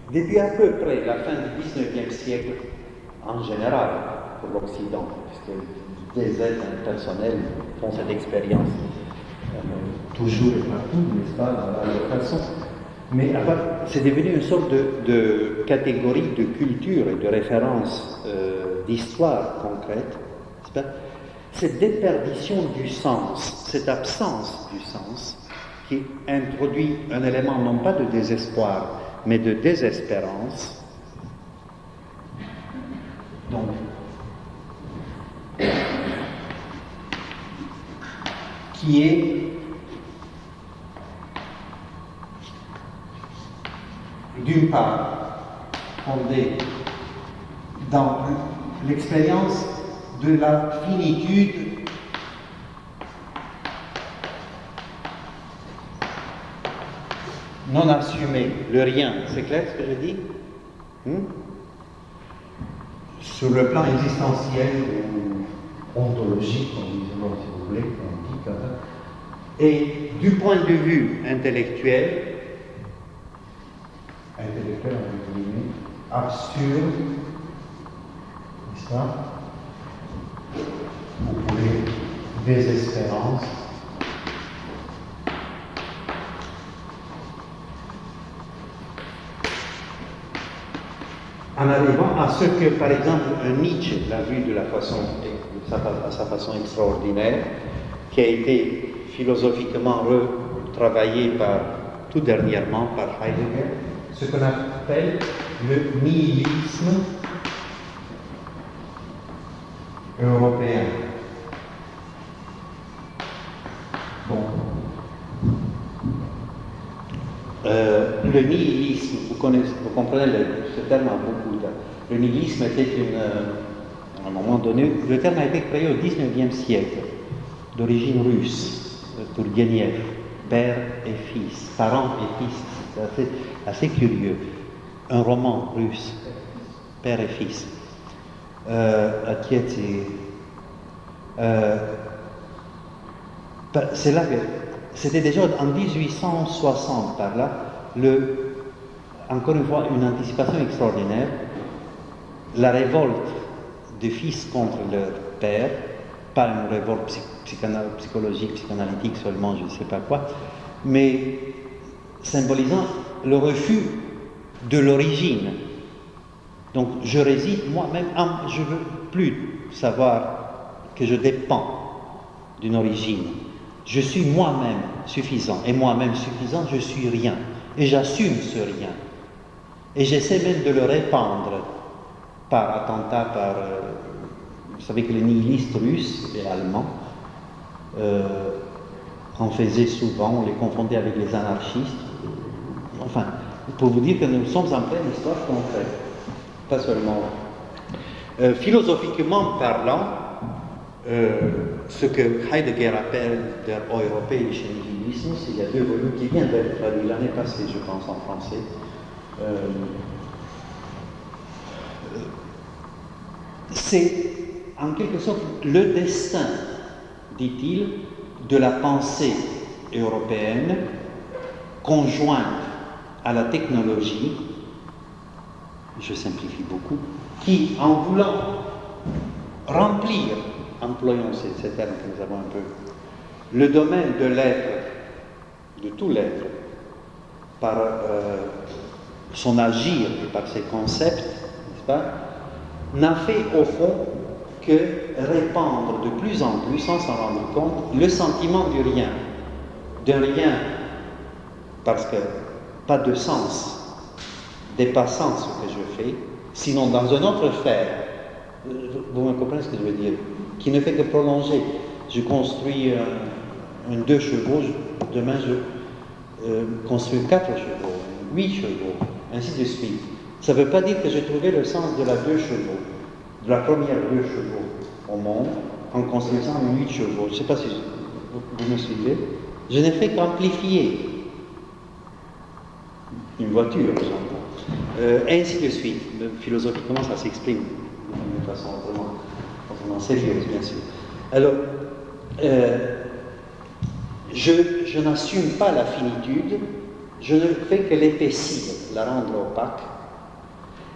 Depuis à peu près la fin du XIXe siècle, en général, pour l'Occident, puisque des êtres impersonnels font cette expérience toujours et partout, n'est-ce pas, à leur façon. Mais c'est devenu une sorte de catégorie de culture et de référence d'histoire concrète, n'est-ce pas? Cette déperdition du sens, cette absence du sens, qui introduit un élément non pas de désespoir, mais de désespérance. Donc, qui est d'une part fondée dans l'expérience de la finitude non assumée, le rien. C'est clair ce que je dis? Sur le plan existentiel ou ontologique, si vous voulez, quantique, et du point de vue intellectuel, absurde, n'est-ce pas? Vous pouvez désespérance. En arrivant à ce que, par exemple, un Nietzsche l'a vu de sa façon extraordinaire, qui a été philosophiquement retravaillé tout dernièrement par Heidegger, ce qu'on appelle le nihilisme européen. Bon. Le nihilisme, vous comprenez, ce terme a beaucoup de... Le nihilisme était à un moment donné, le terme a été créé au XIXe siècle, d'origine russe, Tourgueniev, père et fils, parents et fils, c'est assez curieux. Un roman russe, père et fils. C'est là que c'était déjà en 1860 par là, encore une fois une anticipation extraordinaire, la révolte des fils contre leur père, pas une révolte psychologique, psychanalytique seulement, je ne sais pas quoi, mais symbolisant le refus de l'origine. Donc je réside moi-même, je ne veux plus savoir que je dépends d'une origine. Je suis moi-même suffisant, et moi-même suffisant, je suis rien. Et j'assume ce rien. Et j'essaie même de le répandre par attentat, vous savez que les nihilistes russes et allemands en faisaient souvent, on les confondait avec les anarchistes. Enfin, pour vous dire que nous sommes en pleine histoire concrète, pas seulement. Philosophiquement parlant, ce que Heidegger appelle der europäische Nihilismus, il y a 2 volumes qui viennent d'être traduits l'année passée, je pense, en français. C'est en quelque sorte le destin, dit-il, de la pensée européenne conjointe à la technologie, je simplifie beaucoup, qui, en voulant remplir, employons ces termes que nous avons un peu, le domaine de l'être, de tout l'être, par son agir et par ses concepts, n'est-ce pas, n'a fait au fond que répandre de plus en plus, sans s'en rendre compte, le sentiment du rien, d'un rien, parce que pas de sens, dépassant ce que je fais, sinon dans un autre faire, vous me comprenez ce que je veux dire, qui ne fait que prolonger. Je construis un 2 chevaux, demain je construis 4 chevaux, 8 chevaux, ainsi de suite. Ça ne veut pas dire que j'ai trouvé le sens de la 2 chevaux, de la première 2 chevaux au monde, en construisant 8 chevaux. Je ne sais pas si vous me suivez. Je n'ai fait qu'amplifier une voiture, ainsi de suite. Philosophiquement, ça s'exprime de façon vraiment sérieuse, bien sûr. Alors, je n'assume pas la finitude, je ne fais que l'épaissir, la rendre opaque,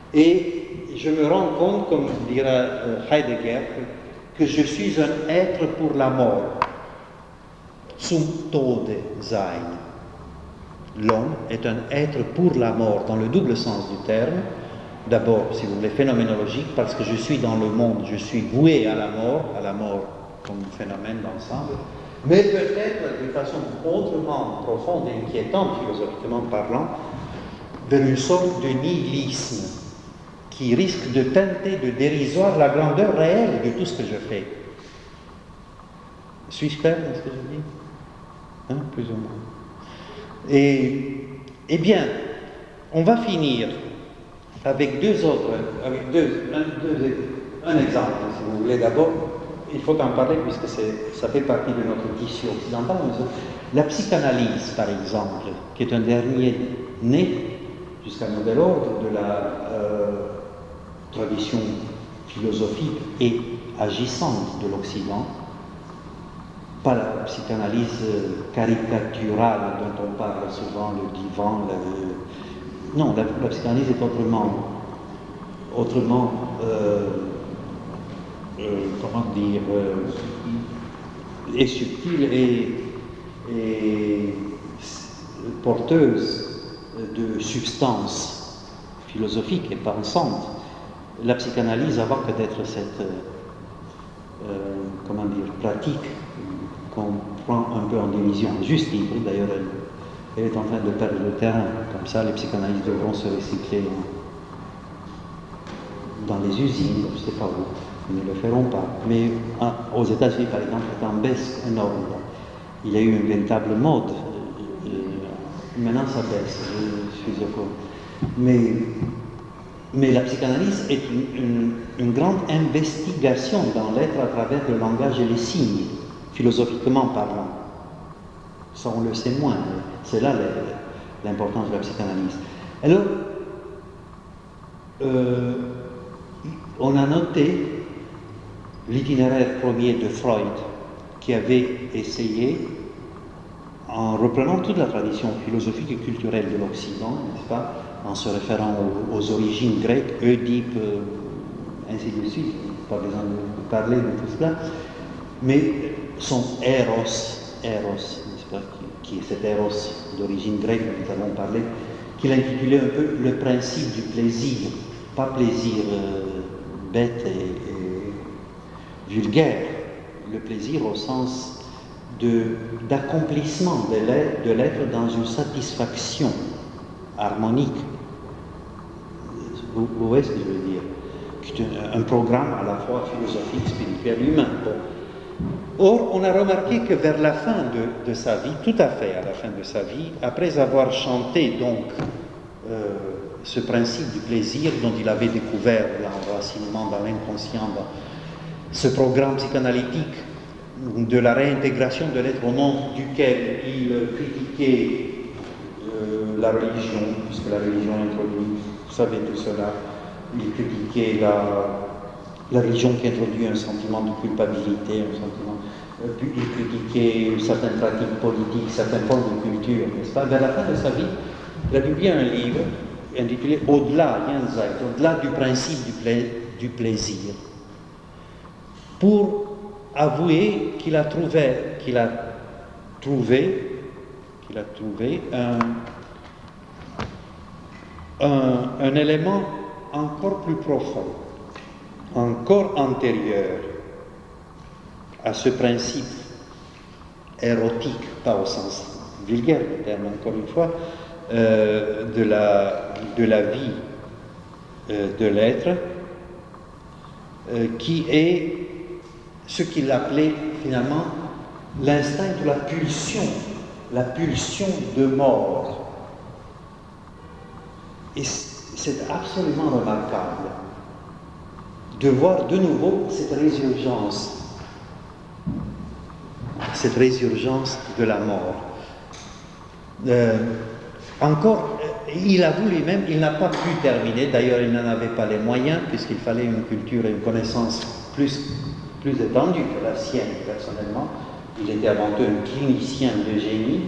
Et je me rends compte, comme dira Heidegger, que je suis un être pour la mort. Zum Tode sein. L'homme est un être pour la mort, dans le double sens du terme. D'abord, si vous voulez, phénoménologique, parce que je suis dans le monde, je suis voué à la mort comme phénomène d'ensemble, mais peut-être de façon autrement profonde et inquiétante, philosophiquement parlant, vers une sorte de nihilisme qui risque de teinter de dérisoire la grandeur réelle de tout ce que je fais. Suis-je clair dans ce que je dis? Hein, plus ou moins. Et, eh bien, on va finir avec un exemple, si vous voulez. D'abord, il faut en parler puisque ça fait partie de notre tissu occidental. La psychanalyse, par exemple, qui est un dernier né, jusqu'à nouvel ordre, de la tradition philosophique et agissante de l'Occident, pas la psychanalyse caricaturale dont on parle souvent, le divan, non, la psychanalyse est autrement comment dire, est subtile et porteuse de substance philosophique et pensante. La psychanalyse, avant que d'être cette comment dire, pratique qu'on prend un peu en dérision, juste libre, d'ailleurs elle est en train de perdre le terrain, comme ça les psychanalystes devront se recycler dans les usines, je ne sais pas où, ils ne le feront pas. Mais aux États-Unis, par exemple, c'est en baisse énorme. Il y a eu une véritable mode. Maintenant, ça baisse, je suis au courant. Mais la psychanalyse est une grande investigation dans l'être à travers le langage et les signes, philosophiquement parlant. Ça, on le sait moins, mais c'est là l'importance de la psychanalyse. Alors, on a noté l'itinéraire premier de Freud, qui avait essayé, en reprenant toute la tradition philosophique et culturelle de l'Occident, n'est-ce pas, en se référant aux origines grecques, Oedipe, ainsi de suite, pas besoin de parler de tout cela, mais son Eros, n'est-ce pas, qui est cet Eros d'origine grecque dont nous avons parlé, qu'il a intitulé un peu le principe du plaisir, pas plaisir bête et vulgaire, le plaisir au sens d'accomplissement de l'être dans une satisfaction harmonique. Vous voyez ce que je veux dire? C'est un programme à la fois philosophique, spirituel, humain. Bon. Or, on a remarqué que vers la fin de sa vie, tout à fait à la fin de sa vie, après avoir chanté donc ce principe du plaisir dont il avait découvert l'enracinement dans l'inconscient, dans ce programme psychanalytique de la réintégration de l'être au nom duquel il critiquait la religion, puisque la religion introduit, vous savez tout cela, il critiquait la religion qui introduit un sentiment de culpabilité, il critiquait certaines pratiques politiques, certaines formes de culture, n'est-ce pas? Vers la fin de sa vie, il a publié un livre intitulé Au-delà, Jenseits, au-delà du principe du plaisir, pour avouer qu'il a trouvé un élément encore plus profond, encore antérieur à ce principe érotique, pas au sens vulgaire du terme, encore une fois, de la vie de l'être, qui est ce qu'il appelait finalement l'instinct de la pulsion de mort. Et c'est absolument remarquable de voir de nouveau cette résurgence de la mort. Il avoue lui-même, il n'a pas pu terminer, d'ailleurs il n'en avait pas les moyens, puisqu'il fallait une culture et une connaissance plus étendue que la sienne, personnellement. Il était avant tout un clinicien de génie,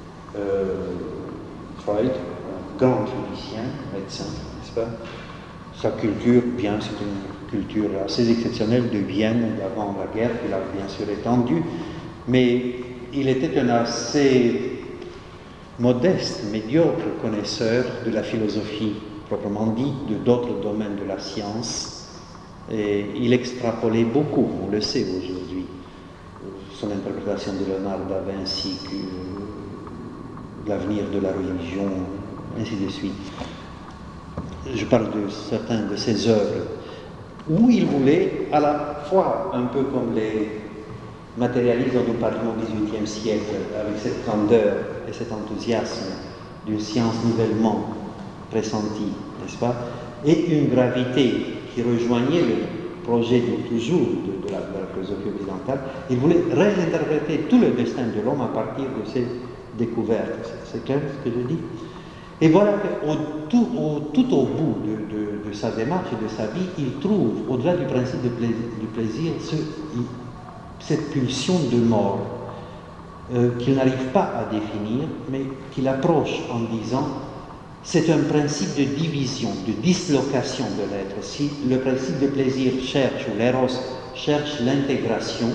Freud, un grand clinicien, médecin, n'est-ce pas? Sa culture, bien, c'est une culture assez exceptionnelle de Vienne d'avant la guerre, qu'il a bien sûr étendue, mais il était un assez modeste, médiocre connaisseur de la philosophie proprement dit, d'autres domaines de la science, et il extrapolait beaucoup, on le sait aujourd'hui, son interprétation de Léonard da Vinci, l'avenir de la religion, ainsi de suite. Je parle de certaines de ses œuvres, où il voulait à la fois, un peu comme les matérialistes dont nous parlions au XVIIIe siècle, avec cette grandeur et cet enthousiasme d'une science nouvellement pressentie, n'est-ce pas, et une gravité qui rejoignait le projet de toujours de la philosophie occidentale, il voulait réinterpréter tout le destin de l'homme à partir de ces découvertes. C'est clair ce que je dis? Et voilà que tout au bout de sa démarche et de sa vie, il trouve, au-delà du principe du plaisir, cette pulsion de mort qu'il n'arrive pas à définir, mais qu'il approche en disant c'est un principe de division, de dislocation de l'être. Si le principe de plaisir cherche, ou l'éros cherche l'intégration,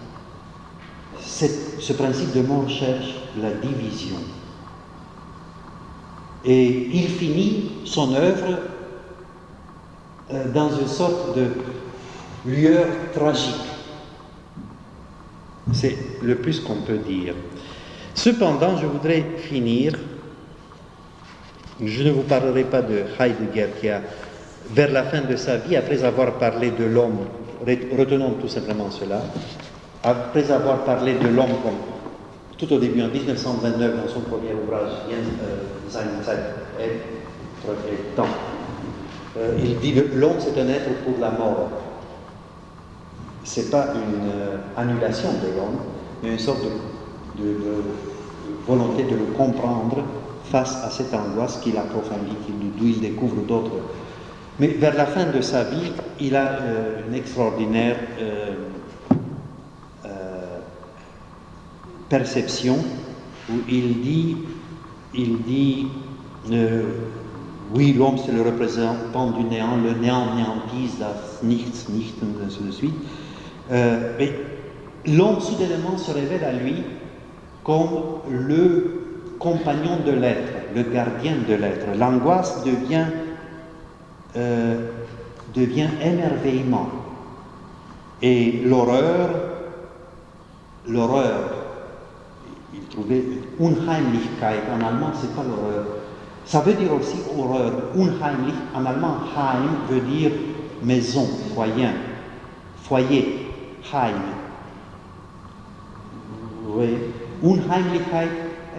ce principe de mort cherche la division. Et il finit son œuvre dans une sorte de lueur tragique. C'est le plus qu'on peut dire. Cependant, je voudrais finir. Je ne vous parlerai pas de Heidegger qui a, vers la fin de sa vie, après avoir parlé de l'homme, retenons tout simplement cela, après avoir parlé de l'homme comme tout au début, en 1929, dans son premier ouvrage, Sein und Zeit, être et temps, il dit que l'homme c'est un être pour la mort. Ce n'est pas une annulation de l'homme, mais une sorte de volonté de le comprendre face à cette angoisse qu'il approfondit, d'où il découvre d'autres. Mais vers la fin de sa vie, il a une extraordinaire perception où il dit oui, l'homme c'est le représentant du néant, le néant néantise, das Nichts, Nichten, ainsi de suite. Mais l'homme soudainement se révèle à lui comme le compagnon de l'être, le gardien de l'être. L'angoisse devient émerveillement. Et l'horreur, il trouvait Unheimlichkeit, en allemand c'est pas l'horreur. Ça veut dire aussi horreur. Unheimlich, en allemand, Heim veut dire maison, foyer, Heim. Vous voyez, Unheimlichkeit,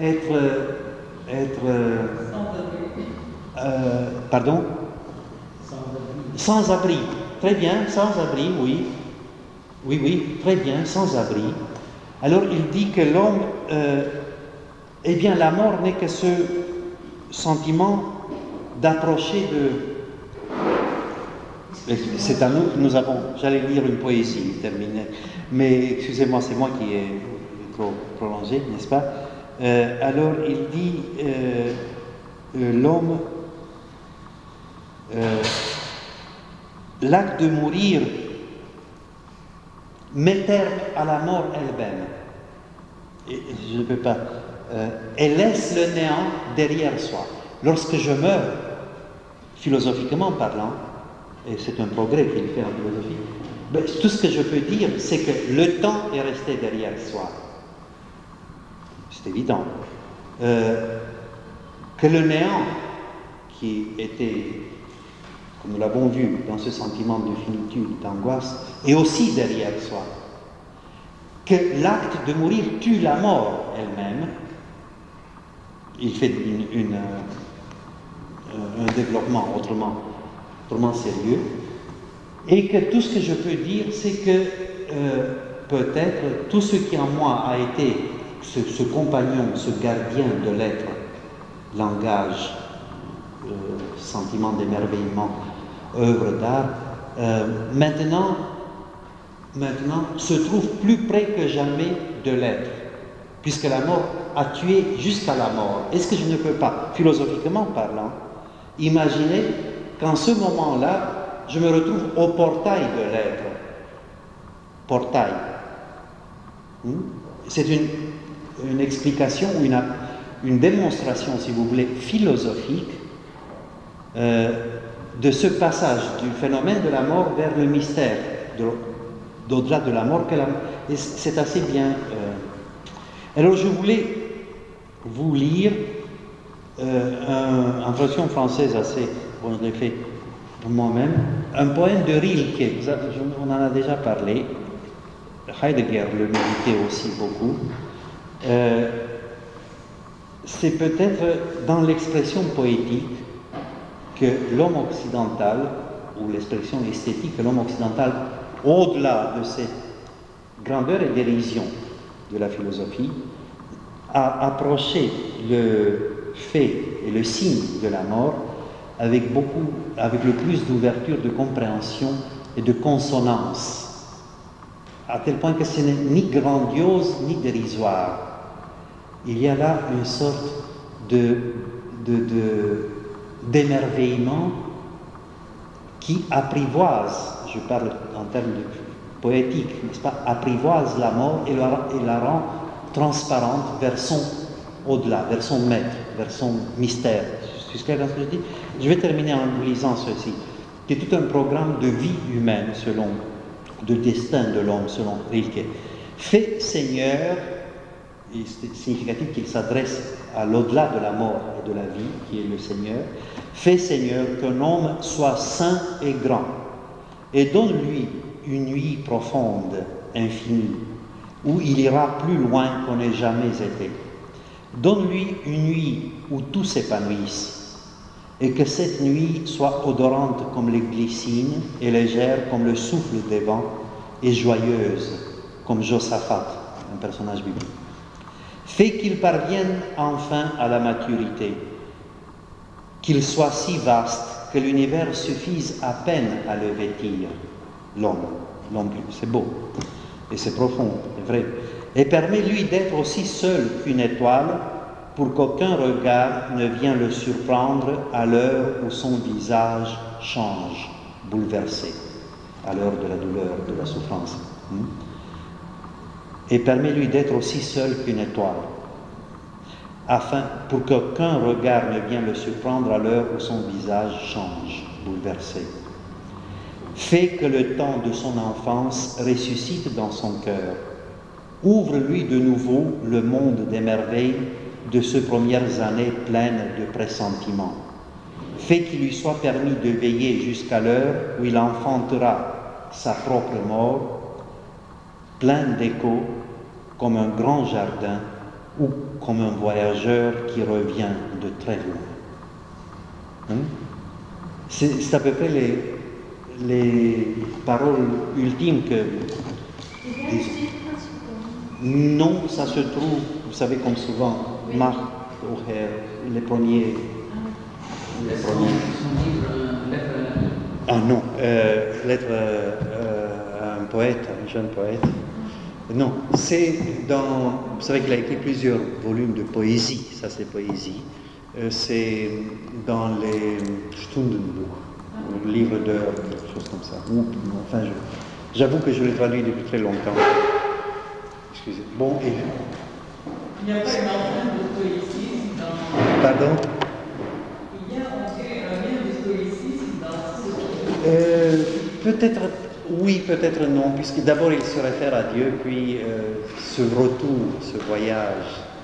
pardon? Sans abri. Très bien, sans abri, oui. Oui, très bien, sans abri. Alors il dit que l'homme, eh bien la mort n'est que ce sentiment d'approcher de... C'est à nous que nous avons... J'allais lire une poésie terminée, mais excusez-moi, c'est moi qui ai trop prolongé, n'est-ce pas? Alors il dit, l'homme, l'acte de mourir met terme à la mort elle-même. Et je ne peux pas... elle laisse le néant derrière soi. Lorsque je meurs, philosophiquement parlant, et c'est un progrès qu'il fait en philosophie, ben, tout ce que je peux dire, c'est que le temps est resté derrière soi. C'est évident. Que le néant, qui était, comme nous l'avons vu, dans ce sentiment de finitude, d'angoisse, est aussi derrière soi. Que l'acte de mourir tue la mort elle-même. Il fait un développement autrement sérieux. Et que tout ce que je peux dire, c'est que peut-être tout ce qui en moi a été ce compagnon, ce gardien de l'être, langage, sentiment d'émerveillement, œuvre d'art, maintenant se trouve plus près que jamais de l'être, puisque la mort a tué jusqu'à la mort. Est-ce que je ne peux pas, philosophiquement parlant, imaginer qu'en ce moment-là, je me retrouve au portail de l'être. Portail. C'est une explication ou une démonstration, si vous voulez, philosophique de ce passage du phénomène de la mort vers le mystère, d'au-delà de la mort. Et c'est assez bien. Alors je voulais vous lire en version française assez, bon, je l'ai fait pour moi-même, un poème de Rilke, on en a déjà parlé, Heidegger le méditait aussi beaucoup. C'est peut-être dans l'expression poétique que l'homme occidental, ou l'expression esthétique que l'homme occidental, au-delà de cette grandeur et dérision de la philosophie, a approché le fait et le signe de la mort avec le plus d'ouverture, de compréhension et de consonance, à tel point que ce n'est ni grandiose ni dérisoire. Il y a là une sorte d'émerveillement qui apprivoise, je parle en termes poétiques, n'est-ce pas, apprivoise la mort et la rend transparente vers son au-delà, vers son maître, vers son mystère. C'est ce que je dis. Je vais terminer en vous lisant ceci, qui est tout un programme de vie humaine, de destin de l'homme, selon Rilke. Fais, Seigneur, et c'est significatif qu'il s'adresse à l'au-delà de la mort et de la vie, qui est le Seigneur. Fais, Seigneur, qu'un homme soit saint et grand, et donne-lui une nuit profonde, infinie, où il ira plus loin qu'on n'ait jamais été. Donne-lui une nuit où tout s'épanouisse, et que cette nuit soit odorante comme les glycines, et légère comme le souffle des vents, et joyeuse comme Josaphat, un personnage biblique. Fais qu'il parvienne enfin à la maturité, qu'il soit si vaste que l'univers suffise à peine à le vêtir. L'homme, c'est beau, et c'est profond, c'est vrai. Et permets-lui d'être aussi seul qu'une étoile, pour qu'aucun regard ne vienne le surprendre à l'heure où son visage change, bouleversé, à l'heure de la douleur, de la souffrance. Et permets-lui d'être aussi seul qu'une étoile, pour qu'aucun regard ne vienne le surprendre à l'heure où son visage change, bouleversé. Fais que le temps de son enfance ressuscite dans son cœur. Ouvre-lui de nouveau le monde des merveilles de ces premières années pleines de pressentiments. Fais qu'il lui soit permis de veiller jusqu'à l'heure où il enfantera sa propre mort, plein d'échos, comme un grand jardin ou comme un voyageur qui revient de très loin. C'est à peu près les paroles ultimes que... Non, ça se trouve, vous savez, comme souvent, Marc O'Hare, les premiers... Ah non, lettre à un poète, un jeune poète. Non, c'est dans... Vous savez qu'il a écrit plusieurs volumes de poésie, ça c'est poésie. C'est dans les Stundenbuch, livre d'heures, quelque chose comme ça. Enfin, j'avoue que je l'ai traduit depuis très longtemps. Excusez. Bon, et... Il n'y a pas une empreinte de stoïcisme dans... Pardon? Il y a un lien de stoïcisme dans ce... Peut-être oui, peut-être non, puisque d'abord il se réfère à Dieu, puis ce retour, ce voyage.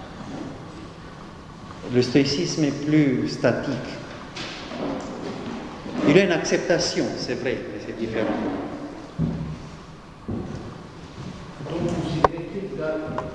Le stoïcisme est plus statique. Il y a une acceptation, c'est vrai, mais c'est différent. Donc vous écrivez